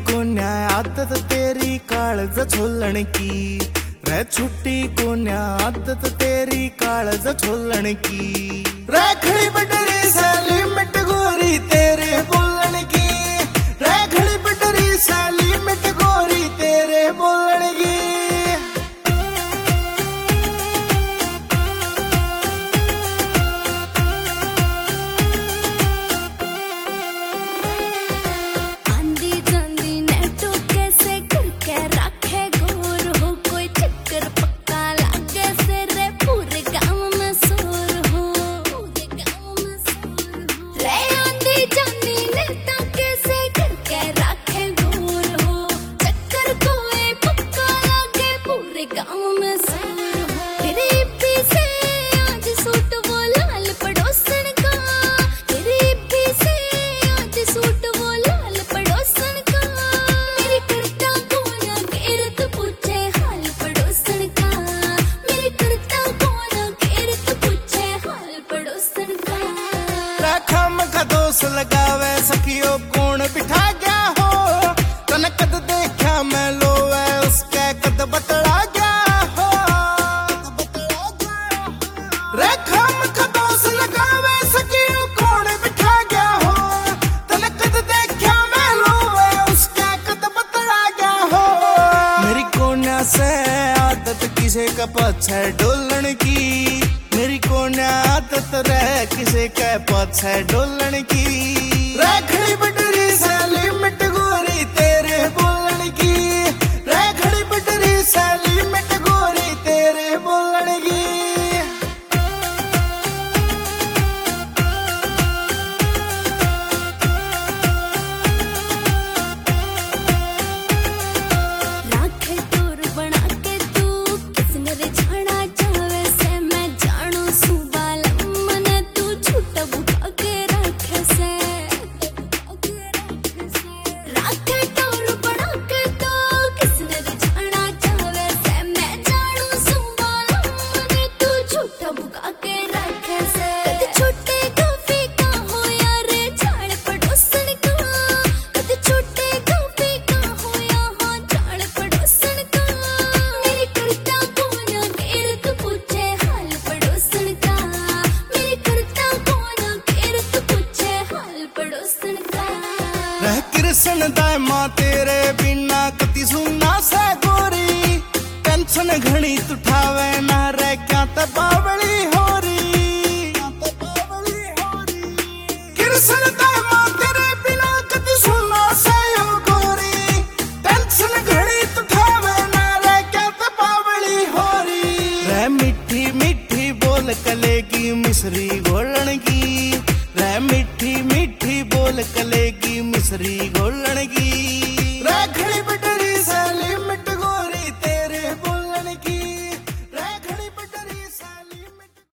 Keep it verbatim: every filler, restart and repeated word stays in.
को न्याय आदत तेरी काळज छोलण की रे छुट्टी को न्याय आदत तेरी काळज छोलण की रखड़ी बटरी से लिमिट गोरी तेरे बोलण की रखड़ी बटरी से लिमिट गोरी तेरे बोलण की दोष लगावे सखियो कौन बिठा गया हो तन कद देखा मैं लोवे उसके कद बतला गया हो रेखा मख दोष लगावे सखियो कौन बिठा गया हो तन कद देखा मैं लोवे उसके कद बतला गया हो मेरी कोन्या से आदत किसे का पछे डोलण की मेरी कोन्या आदत रह किसे के पछे डोलण की रखड़ी बटरी से लिमिट गोरी तेरे बोलण की रखड़ी बटरी से लिमिट गोरी तेरे बोलण की कृष्ण दाय मां तेरे बिना कति सुना से गोरी टेंशन घणी तुठावे ना रे क्या तबावली होरी कृष्ण दाय मां तेरे बिना कति सुना से गोरी टेंशन घणी तुठावे ना रे क्या तबावली होरी रे मिठी मिठी बोल कले की मिश्री घोलण की रे मिठी मिठी बोल कले की मिश्री घोलण की रखड़ी